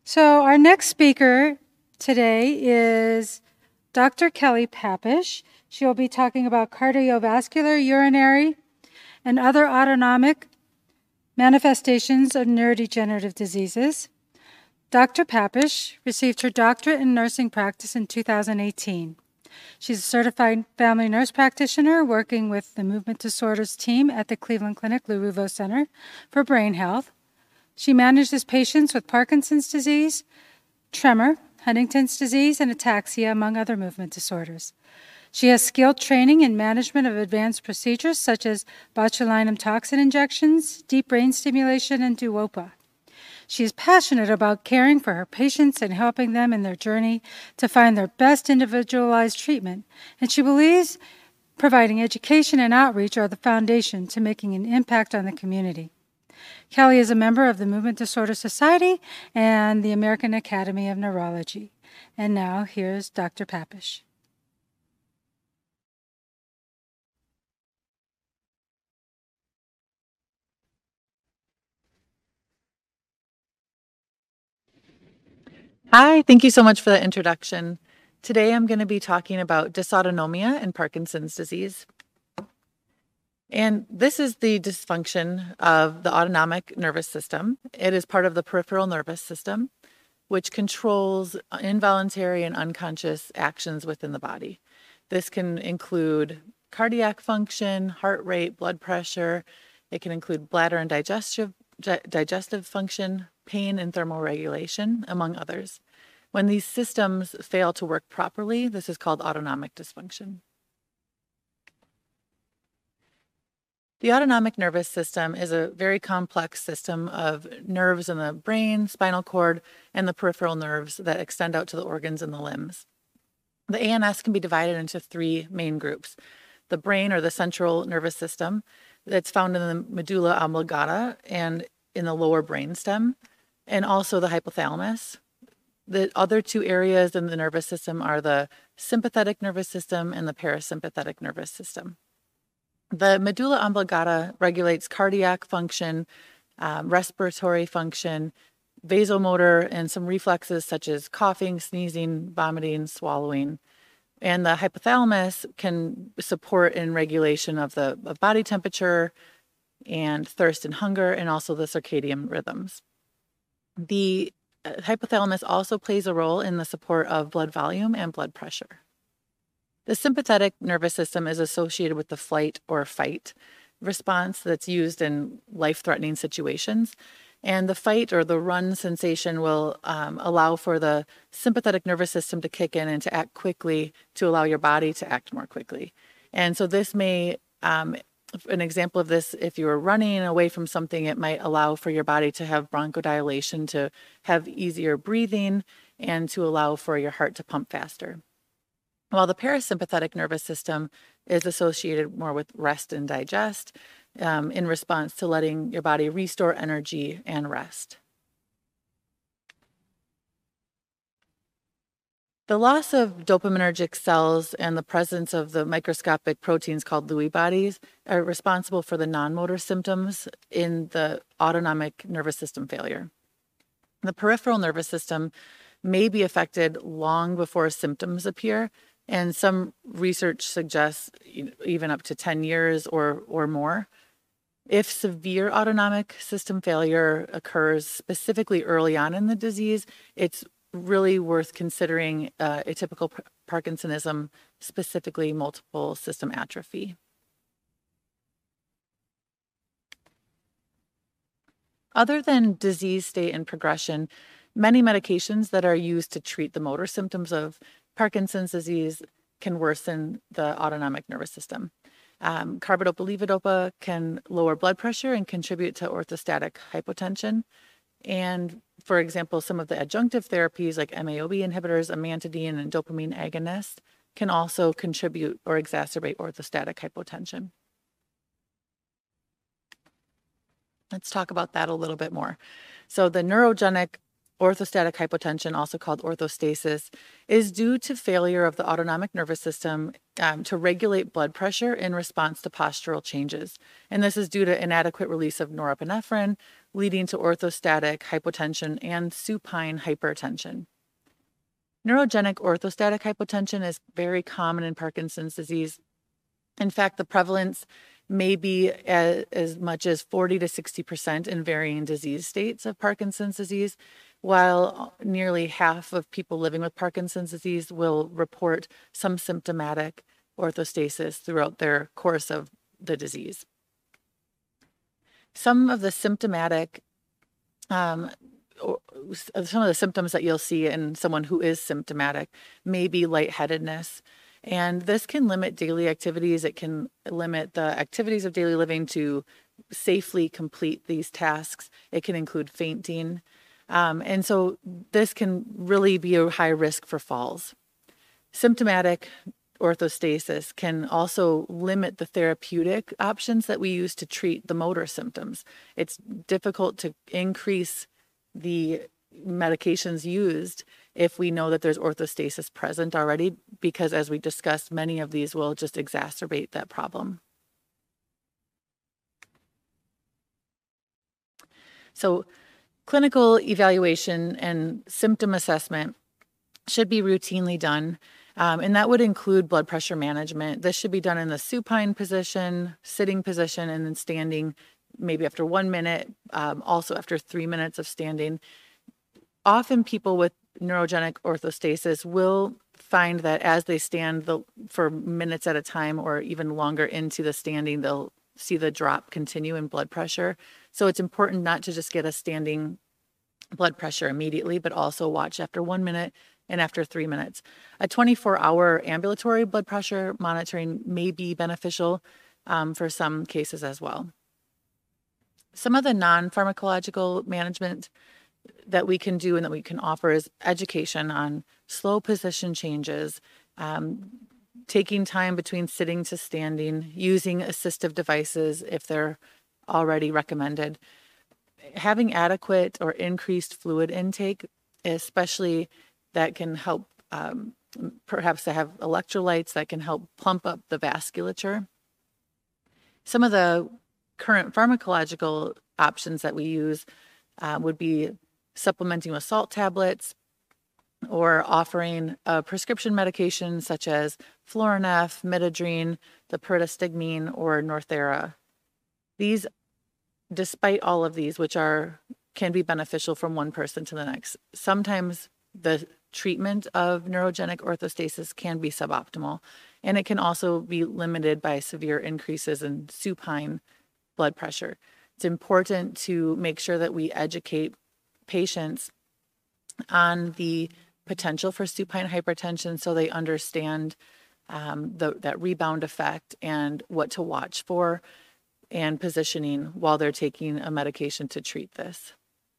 So our next speaker today is Dr. Kelly Papish. She will be talking about cardiovascular, urinary, and other autonomic manifestations of neurodegenerative diseases. Dr. Papish received her doctorate in nursing practice in 2018. She's a certified family nurse practitioner working with the movement disorders team at the Cleveland Clinic Lou Ruvo Center for Brain Health. She manages patients with Parkinson's disease, tremor, Huntington's disease, and ataxia, among other movement disorders. She has skilled training in management of advanced procedures such as botulinum toxin injections, deep brain stimulation, and Duopa. She is passionate about caring for her patients and helping them in their journey to find their best individualized treatment, and she believes providing education and outreach are the foundation to making an impact on the community. Kelly is a member of the Movement Disorder Society and the American Academy of Neurology. And now, here's Dr. Papish. Hi, thank you so much for the introduction. Today I'm going to be talking about dysautonomia and Parkinson's disease. And this is the dysfunction of the autonomic nervous system. It is part of the peripheral nervous system, which controls involuntary and unconscious actions within the body. This can include cardiac function, heart rate, blood pressure. It can include bladder and digestive function, pain and thermal regulation, among others. When these systems fail to work properly, this is called autonomic dysfunction. The autonomic nervous system is a very complex system of nerves in the brain, spinal cord, and the peripheral nerves that extend out to the organs and the limbs. The ANS can be divided into three main groups. The brain, or the central nervous system, that's found in the medulla oblongata and in the lower brainstem, and also the hypothalamus. The other two areas in the nervous system are the sympathetic nervous system and the parasympathetic nervous system. The medulla oblongata regulates cardiac function, respiratory function, vasomotor, and some reflexes such as coughing, sneezing, vomiting, swallowing. And the hypothalamus can support in regulation of the body temperature and thirst and hunger, and also the circadian rhythms. The hypothalamus also plays a role in the support of blood volume and blood pressure. The sympathetic nervous system is associated with the flight or fight response that's used in life-threatening situations. And the fight or the run sensation will allow for the sympathetic nervous system to kick in and to act quickly to allow your body to act more quickly. And so this may, an example of this, if you were running away from something, it might allow for your body to have bronchodilation, to have easier breathing, and to allow for your heart to pump faster. While the parasympathetic nervous system is associated more with rest and digest, in response to letting your body restore energy and rest. The loss of dopaminergic cells and the presence of the microscopic proteins called Lewy bodies are responsible for the non-motor symptoms in the autonomic nervous system failure. The peripheral nervous system may be affected long before symptoms appear, and some research suggests even up to 10 years or more. If severe autonomic system failure occurs specifically early on in the disease, it's really worth considering atypical Parkinsonism, specifically multiple system atrophy. Other than disease state and progression, many medications that are used to treat the motor symptoms of Parkinson's disease can worsen the autonomic nervous system. Carbidopa-levodopa can lower blood pressure and contribute to orthostatic hypotension. And for example, some of the adjunctive therapies like MAOB inhibitors, amantadine, and dopamine agonists can also contribute or exacerbate orthostatic hypotension. Let's talk about that a little bit more. So the neurogenic orthostatic hypotension, also called orthostasis, is due to failure of the autonomic nervous system to regulate blood pressure in response to postural changes. And this is due to inadequate release of norepinephrine leading to orthostatic hypotension and supine hypertension. Neurogenic orthostatic hypotension is very common in Parkinson's disease. In fact, the prevalence may be as much as 40 to 60% in varying disease states of Parkinson's disease, while nearly half of people living with Parkinson's disease will report some symptomatic orthostasis throughout their course of the disease. Some of the symptomatic some of the symptoms that you'll see in someone who is symptomatic may be lightheadedness. And this can limit daily activities. It can limit the activities of daily living to safely complete these tasks. It can include fainting. And so this can really be a high risk for falls. Symptomatic orthostasis can also limit the therapeutic options that we use to treat the motor symptoms. It's difficult to increase the medications used if we know that there's orthostasis present already, because as we discussed, many of these will just exacerbate that problem. So clinical evaluation and symptom assessment should be routinely done, and that would include blood pressure management. This should be done in the supine position, sitting position, and then standing, maybe after 1 minute, also after 3 minutes of standing. Often people with neurogenic orthostasis will find that as they stand for minutes at a time or even longer into the standing, they'll see the drop continue in blood pressure. So it's important not to just get a standing blood pressure immediately, but also watch after 1 minute and after 3 minutes. A 24-hour ambulatory blood pressure monitoring may be beneficial for some cases as well. Some of the non-pharmacological management that we can do and that we can offer is education on slow position changes, taking time between sitting to standing, using assistive devices if they're already recommended, having adequate or increased fluid intake, especially that can help perhaps to have electrolytes that can help plump up the vasculature. Some of the current pharmacological options that we use would be supplementing with salt tablets or offering a prescription medication such as Florinef, Midodrine, the pyridostigmine, or Northera. These, despite all of these, which can be beneficial from one person to the next, sometimes the treatment of neurogenic orthostasis can be suboptimal, and it can also be limited by severe increases in supine blood pressure. It's important to make sure that we educate patients on the potential for supine hypertension so they understand that rebound effect and what to watch for and positioning while they're taking a medication to treat this.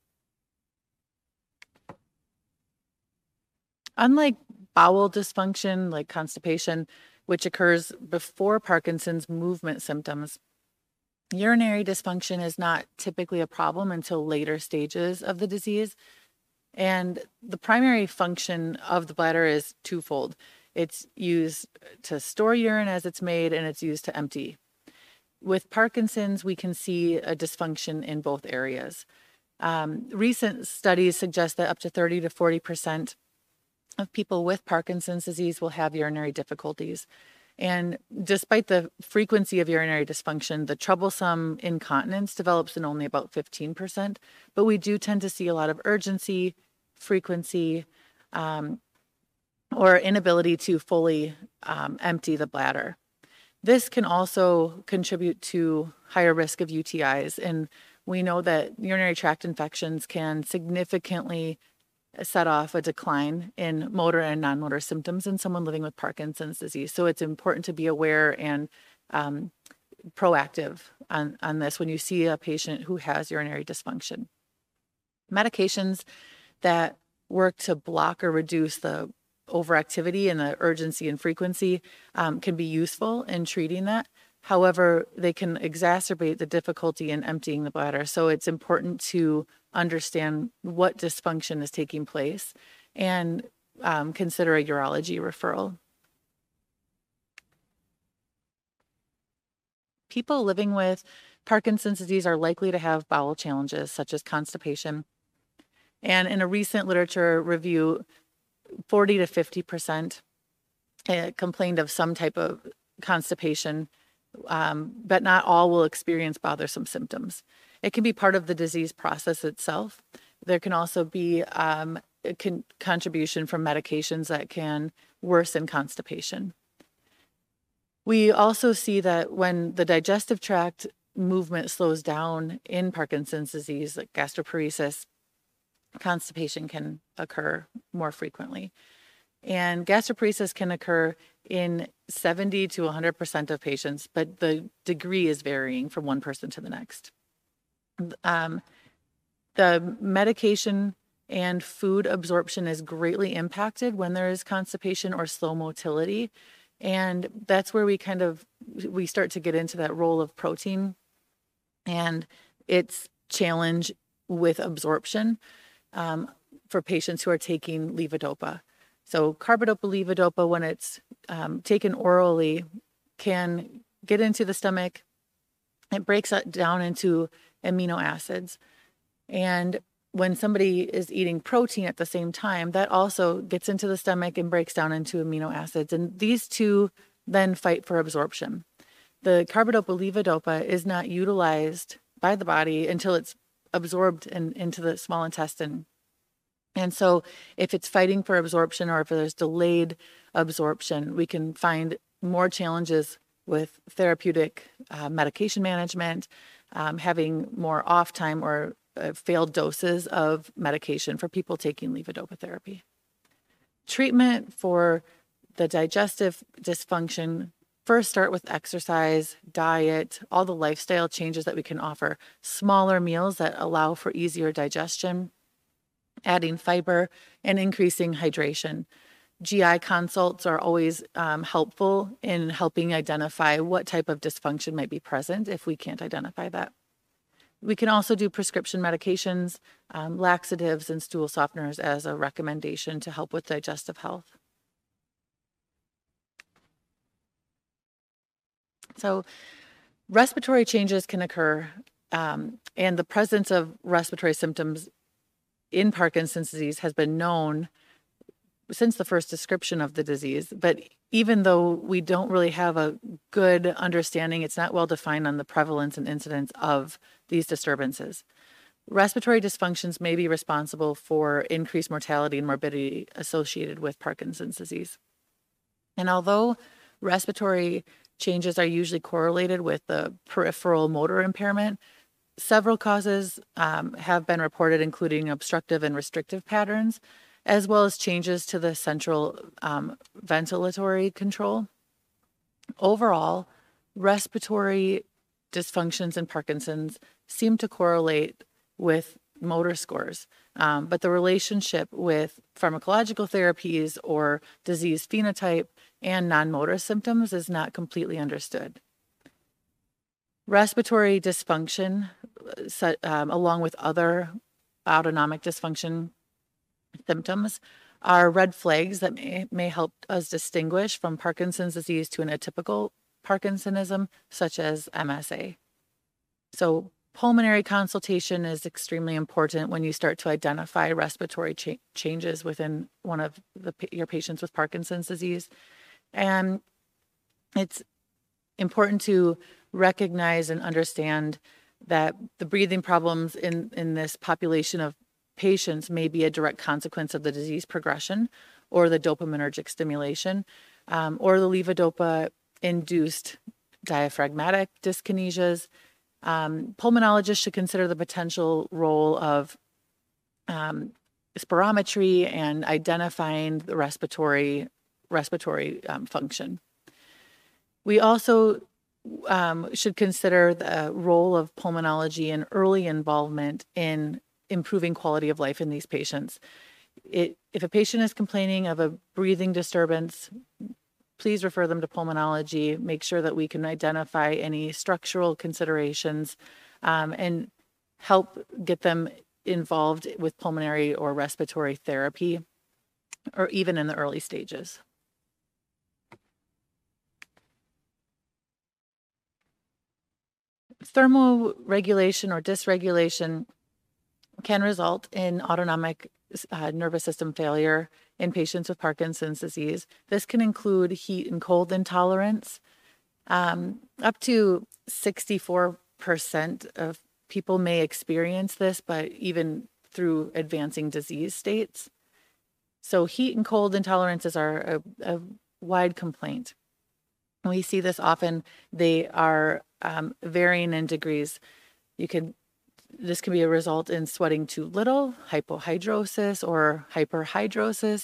Unlike bowel dysfunction, like constipation, which occurs before Parkinson's movement symptoms, urinary dysfunction is not typically a problem until later stages of the disease. And the primary function of the bladder is twofold. It's used to store urine as it's made, and it's used to empty. With Parkinson's, we can see a dysfunction in both areas. Recent studies suggest that up to 30 to 40% of people with Parkinson's disease will have urinary difficulties. And despite the frequency of urinary dysfunction, the troublesome incontinence develops in only about 15%. But we do tend to see a lot of urgency, frequency, or inability to fully empty the bladder. This can also contribute to higher risk of UTIs. And we know that urinary tract infections can significantly set off a decline in motor and non-motor symptoms in someone living with Parkinson's disease. So it's important to be aware and proactive on this when you see a patient who has urinary dysfunction. Medications that work to block or reduce the overactivity and the urgency and frequency can be useful in treating that. However, they can exacerbate the difficulty in emptying the bladder. So it's important to understand what dysfunction is taking place and consider a urology referral. People living with Parkinson's disease are likely to have bowel challenges such as constipation. And in a recent literature review, 40 to 50% complained of some type of constipation, but not all will experience bothersome symptoms. It can be part of the disease process itself. There can also be contribution from medications that can worsen constipation. We also see that when the digestive tract movement slows down in Parkinson's disease, like gastroparesis, constipation can occur more frequently. And gastroparesis can occur in 70 to 100% of patients, but the degree is varying from one person to the next. The medication and food absorption is greatly impacted when there is constipation or slow motility. And that's where we start to get into that role of protein and its challenge with absorption for patients who are taking levodopa. So carbidopa-levodopa, when it's taken orally, can get into the stomach. It breaks it down into amino acids. And when somebody is eating protein at the same time, that also gets into the stomach and breaks down into amino acids. And these two then fight for absorption. The carbidopa-levodopa is not utilized by the body until it's absorbed into the small intestine. And so if it's fighting for absorption or if there's delayed absorption, we can find more challenges with therapeutic medication management, having more off time or failed doses of medication for people taking levodopa therapy. Treatment for the digestive dysfunction, first start with exercise, diet, all the lifestyle changes that we can offer, smaller meals that allow for easier digestion, adding fiber, and increasing hydration. GI consults are always helpful in helping identify what type of dysfunction might be present if we can't identify that. We can also do prescription medications, laxatives, and stool softeners as a recommendation to help with digestive health. So respiratory changes can occur, and the presence of respiratory symptoms in Parkinson's disease has been known since the first description of the disease. But even though we don't really have a good understanding, it's not well defined on the prevalence and incidence of these disturbances. Respiratory dysfunctions may be responsible for increased mortality and morbidity associated with Parkinson's disease. And although respiratory changes are usually correlated with the peripheral motor impairment, several causes have been reported, including obstructive and restrictive patterns, as well as changes to the central ventilatory control. Overall, respiratory dysfunctions in Parkinson's seem to correlate with motor scores, but the relationship with pharmacological therapies or disease phenotype and non-motor symptoms is not completely understood. Respiratory dysfunction, along with other autonomic dysfunction symptoms, are red flags that may help us distinguish from Parkinson's disease to an atypical Parkinsonism, such as MSA. So pulmonary consultation is extremely important when you start to identify respiratory changes within one of your patients with Parkinson's disease. And it's important to recognize and understand that the breathing problems in this population of patients may be a direct consequence of the disease progression or the dopaminergic stimulation or the levodopa-induced diaphragmatic dyskinesias. Pulmonologists should consider the potential role of spirometry and identifying the respiratory function. We also should consider the role of pulmonology and early involvement in improving quality of life in these patients. If a patient is complaining of a breathing disturbance, please refer them to pulmonology. Make sure that we can identify any structural considerations and help get them involved with pulmonary or respiratory therapy, or even in the early stages. Thermoregulation or dysregulation can result in autonomic nervous system failure in patients with Parkinson's disease. This can include heat and cold intolerance. Up to 64% of people may experience this, but even through advancing disease states. So heat and cold intolerances are a wide complaint. We see this often. They are varying in degrees. This can be a result in sweating too little, hypohidrosis or hyperhidrosis.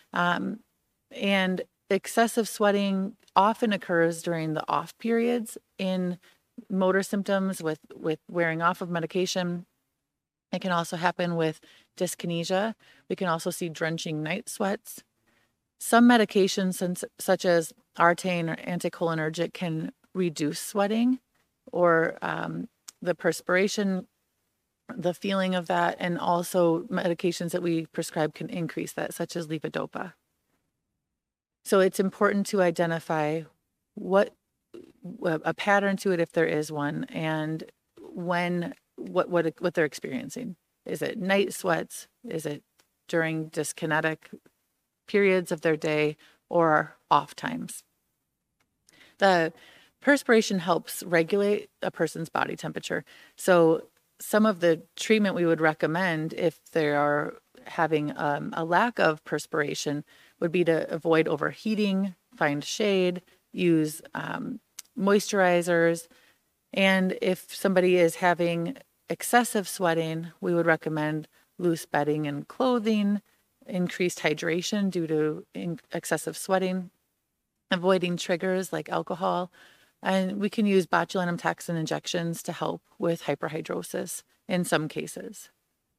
And excessive sweating often occurs during the off periods in motor symptoms with wearing off of medication. It can also happen with dyskinesia. We can also see drenching night sweats. Some medications, such as Artane or anticholinergic, can reduce sweating or the perspiration, the feeling of that, and also medications that we prescribe can increase that, such as levodopa. So it's important to identify what a pattern to it, if there is one, and what they're experiencing. Is it night sweats? Is it during dyskinetic periods of their day or off times? The perspiration helps regulate a person's body temperature. So some of the treatment we would recommend if they are having a lack of perspiration would be to avoid overheating, find shade, use moisturizers. And if somebody is having excessive sweating, we would recommend loose bedding and clothing, increased hydration due to excessive sweating, avoiding triggers like alcohol, and we can use botulinum toxin injections to help with hyperhidrosis in some cases.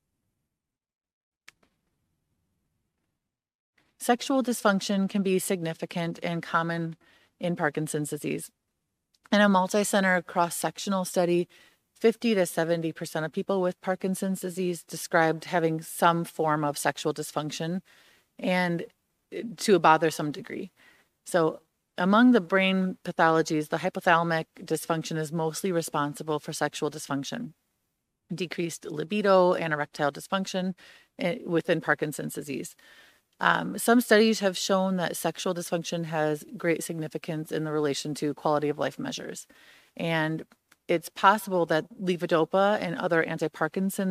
Sexual dysfunction can be significant and common in Parkinson's disease. In a multi-center cross-sectional study, 50 to 70% of people with Parkinson's disease described having some form of sexual dysfunction, and to a bothersome degree. So among the brain pathologies, the hypothalamic dysfunction is mostly responsible for sexual dysfunction, decreased libido, and erectile dysfunction within Parkinson's disease. Some studies have shown that sexual dysfunction has great significance in the relation to quality of life measures. And it's possible that levodopa and other Parkinson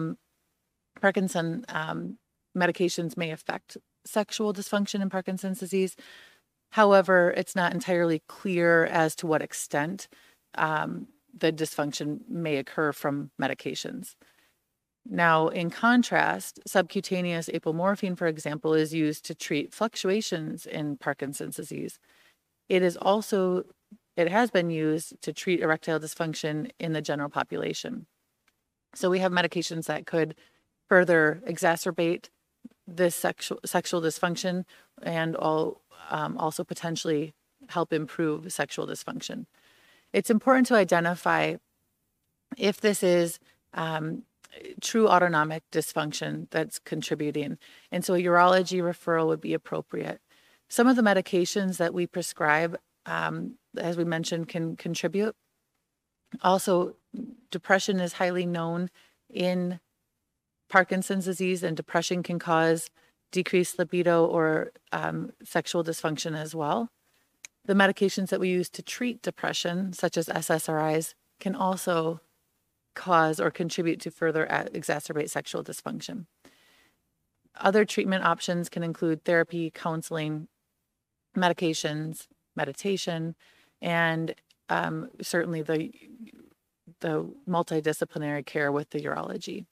medications may affect sexual dysfunction in Parkinson's disease. However, it's not entirely clear as to what extent the dysfunction may occur from medications. Now, in contrast, subcutaneous apomorphine, for example, is used to treat fluctuations in Parkinson's disease. It has been used to treat erectile dysfunction in the general population. So we have medications that could further exacerbate this sexual dysfunction and also potentially help improve sexual dysfunction. It's important to identify if this is true autonomic dysfunction that's contributing. And so a urology referral would be appropriate. Some of the medications that we prescribe, as we mentioned, can contribute. Also, depression is highly known in Parkinson's disease, and depression can cause decreased libido or sexual dysfunction as well. The medications that we use to treat depression, such as SSRIs, can also cause or contribute to further exacerbate sexual dysfunction. Other treatment options can include therapy, counseling, medications, meditation, and certainly the multidisciplinary care with the urology.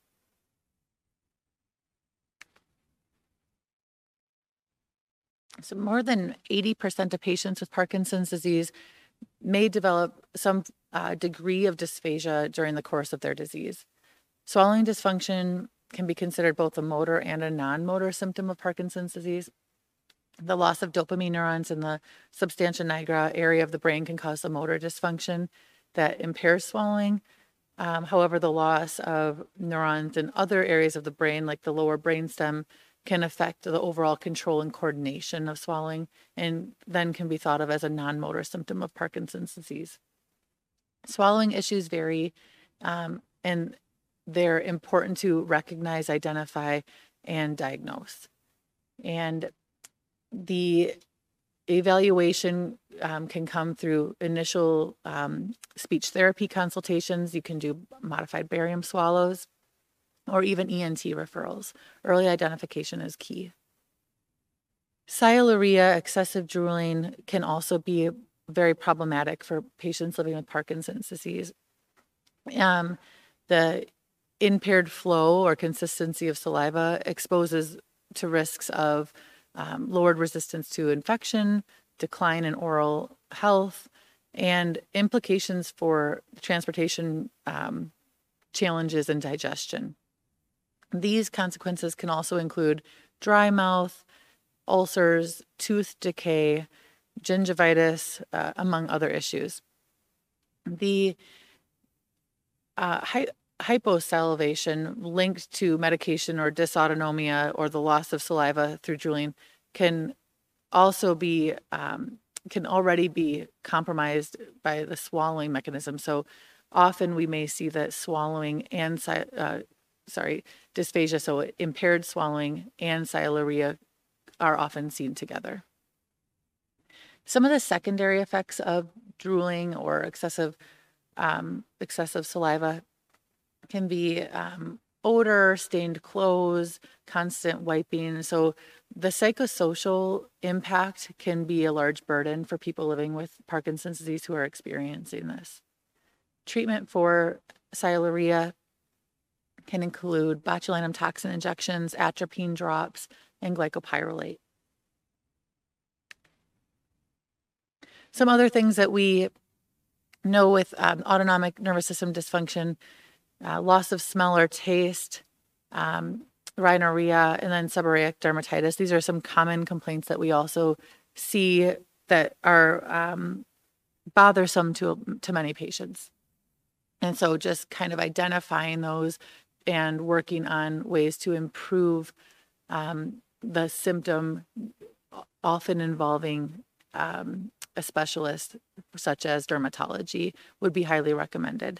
So more than 80% of patients with Parkinson's disease may develop some degree of dysphagia during the course of their disease. Swallowing dysfunction can be considered both a motor and a non-motor symptom of Parkinson's disease. The loss of dopamine neurons in the substantia nigra area of the brain can cause a motor dysfunction that impairs swallowing. However, the loss of neurons in other areas of the brain, like the lower brainstem, can affect the overall control and coordination of swallowing, and then can be thought of as a non-motor symptom of Parkinson's disease. Swallowing issues vary, and they're important to recognize, identify, and diagnose. And the evaluation can come through initial speech therapy consultations. You can do modified barium swallows or even ENT referrals. Early identification is key. Sialorrhea, excessive drooling, can also be very problematic for patients living with Parkinson's disease. The impaired flow or consistency of saliva exposes to risks of lowered resistance to infection, decline in oral health, and implications for transportation challenges and digestion. These consequences can also include dry mouth, ulcers, tooth decay, gingivitis, among other issues. The hyposalivation linked to medication or dysautonomia or the loss of saliva through drooling can also be can already be compromised by the swallowing mechanism. So often we may see that swallowing and dysphagia, so impaired swallowing and sialorrhea, are often seen together. Some of the secondary effects of drooling or excessive saliva can be odor, stained clothes, constant wiping. So the psychosocial impact can be a large burden for people living with Parkinson's disease who are experiencing this. Treatment for sialorrhea can include botulinum toxin injections, atropine drops, and glycopyrrolate. Some other things that we know with autonomic nervous system dysfunction: loss of smell or taste, rhinorrhea, and then seborrheic dermatitis. These are some common complaints that we also see that are bothersome to many patients. And so just kind of identifying those and working on ways to improve the symptom, often involving a specialist such as dermatology, would be highly recommended.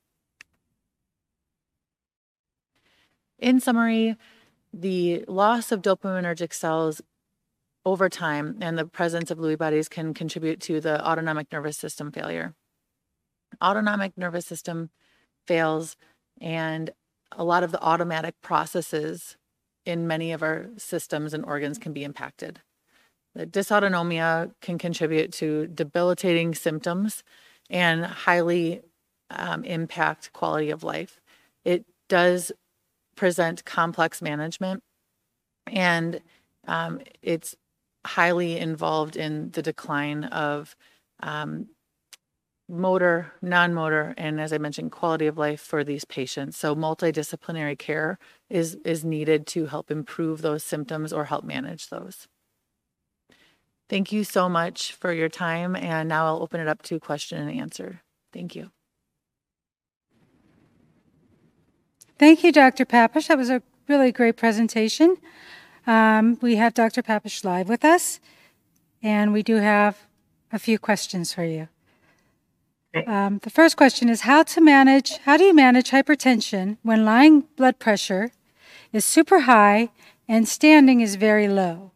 In summary, the loss of dopaminergic cells over time and the presence of Lewy bodies can contribute to the autonomic nervous system failure. Autonomic nervous system fails, and a lot of the automatic processes in many of our systems and organs can be impacted. The dysautonomia can contribute to debilitating symptoms and highly impact quality of life. It does present complex management, and it's highly involved in the decline of motor, non-motor, and, as I mentioned, quality of life for these patients. So multidisciplinary care is needed to help improve those symptoms or help manage those. Thank you so much for your time, and now I'll open it up to question and answer. Thank you. Thank you, Dr. Papish. That was a really great presentation. We have Dr. Papish live with us, and we do have a few questions for you. The first question is how do you manage hypertension when lying blood pressure is super high and standing is very low?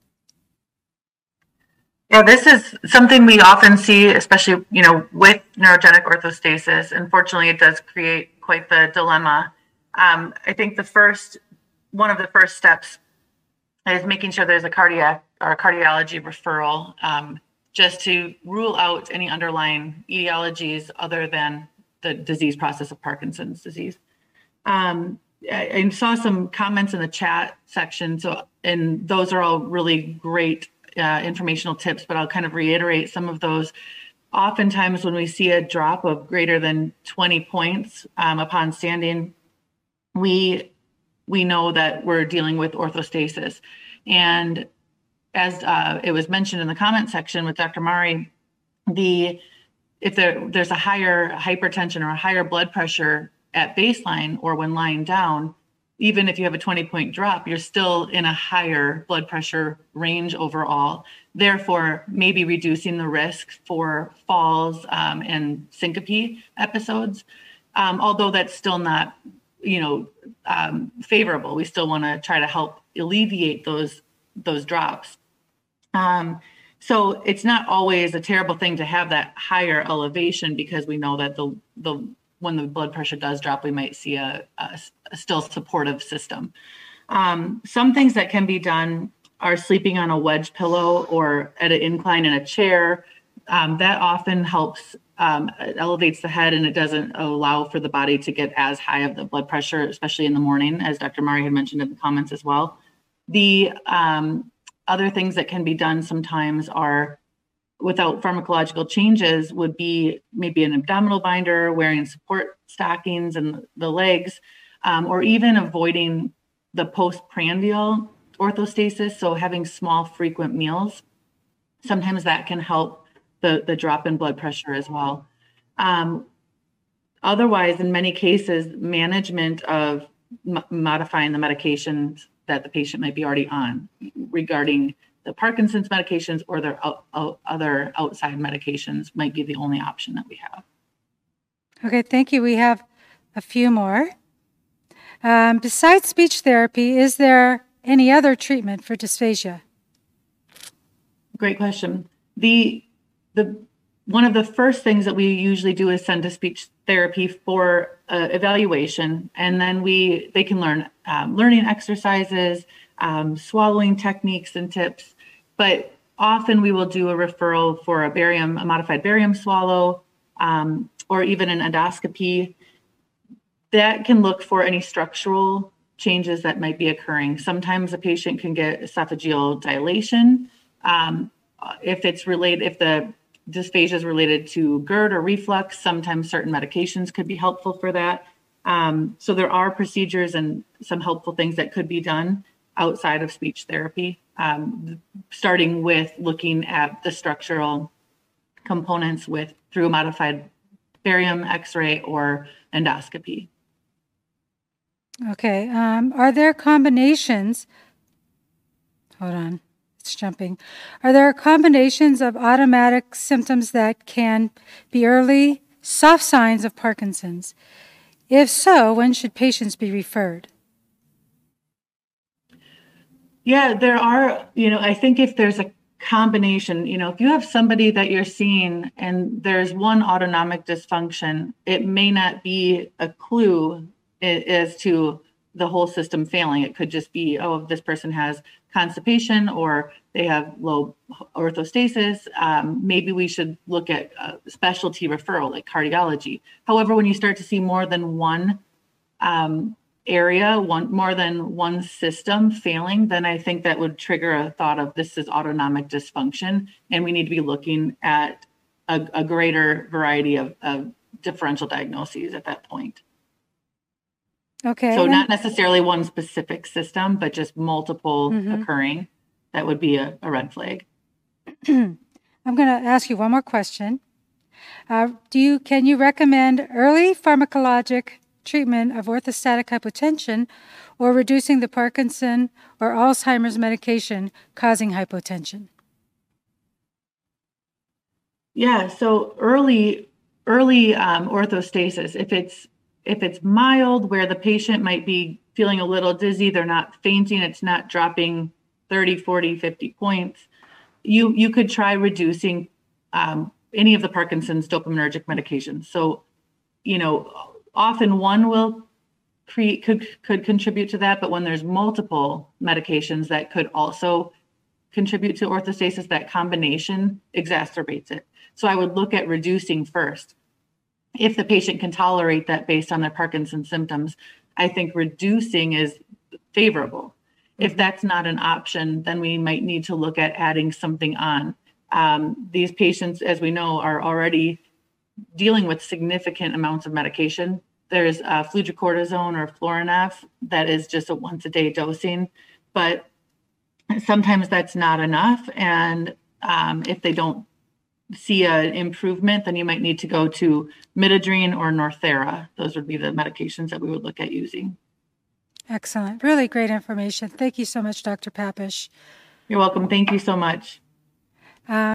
Yeah, this is something we often see, especially, with neurogenic orthostasis. Unfortunately, it does create quite the dilemma. I think one of the first steps is making sure there's a cardiac or cardiology referral, just to rule out any underlying etiologies other than the disease process of Parkinson's disease. I saw some comments in the chat section, and those are all really great informational tips, but I'll kind of reiterate some of those. Oftentimes when we see a drop of greater than 20 points upon standing, we know that we're dealing with orthostasis. And as it was mentioned in the comment section with Dr. Mari, if there's a higher hypertension or a higher blood pressure at baseline or when lying down, even if you have a 20-point drop, you're still in a higher blood pressure range overall, therefore maybe reducing the risk for falls and syncope episodes. Although that's still not, favorable. We still want to try to help alleviate those drops. So it's not always a terrible thing to have that higher elevation, because we know that when the blood pressure does drop, we might see a still supportive system. Some things that can be done are sleeping on a wedge pillow or at an incline in a chair. That often helps, it elevates the head, and it doesn't allow for the body to get as high of the blood pressure, especially in the morning, as Dr. Mari had mentioned in the comments as well. The other things that can be done sometimes are, without pharmacological changes, would be maybe an abdominal binder, wearing support stockings in the legs, or even avoiding the postprandial orthostasis. So having small, frequent meals, sometimes that can help the drop in blood pressure as well. Otherwise, in many cases, management of modifying the medications that the patient might be already on regarding the Parkinson's medications or their other outside medications might be the only option that we have. Okay, thank you. We have a few more. Besides speech therapy, is there any other treatment for dysphagia? Great question. One of the first things that we usually do is send to speech therapy for evaluation, and then they can learn learning exercises, swallowing techniques and tips. But often we will do a referral for a modified barium swallow, or even an endoscopy that can look for any structural changes that might be occurring. Sometimes a patient can get esophageal dilation. If the dysphagia is related to GERD or reflux, sometimes certain medications could be helpful for that. So there are procedures and some helpful things that could be done outside of speech therapy, starting with looking at the structural components through a modified barium, X-ray, or endoscopy. Okay. Are there combinations? Hold on. It's jumping. Are there combinations of automatic symptoms that can be early soft signs of Parkinson's? If so, when should patients be referred? Yeah, there are, I think if there's a combination, if you have somebody that you're seeing and there's one autonomic dysfunction, it may not be a clue as to the whole system failing. It could just be, this person has constipation or they have low orthostasis. Maybe we should look at a specialty referral like cardiology. However, when you start to see more than one area, more than one system failing, then I think that would trigger a thought of this is autonomic dysfunction, and we need to be looking at a greater variety of differential diagnoses at that point. Okay. So not necessarily one specific system, but just multiple occurring. That would be a red flag. I'm going to ask you one more question. Can you recommend early pharmacologic treatment of orthostatic hypotension or reducing the Parkinson or Alzheimer's medication causing hypotension? Yeah, so early orthostasis, if it's mild, where the patient might be feeling a little dizzy, they're not fainting, it's not dropping 30, 40, 50 points, you could try reducing any of the Parkinson's dopaminergic medications. So, often one could contribute to that, but when there's multiple medications that could also contribute to orthostasis, that combination exacerbates it. So I would look at reducing first. If the patient can tolerate that based on their Parkinson's symptoms, I think reducing is favorable. If that's not an option, then we might need to look at adding something on. These patients, as we know, are already dealing with significant amounts of medication. There's fludrocortisone or Florinef that is just a once-a-day dosing, but sometimes that's not enough. And if they don't see an improvement, then you might need to go to Midodrine or Northera. Those would be the medications that we would look at using. Excellent. Really great information. Thank you so much, Dr. Papish. You're welcome. Thank you so much.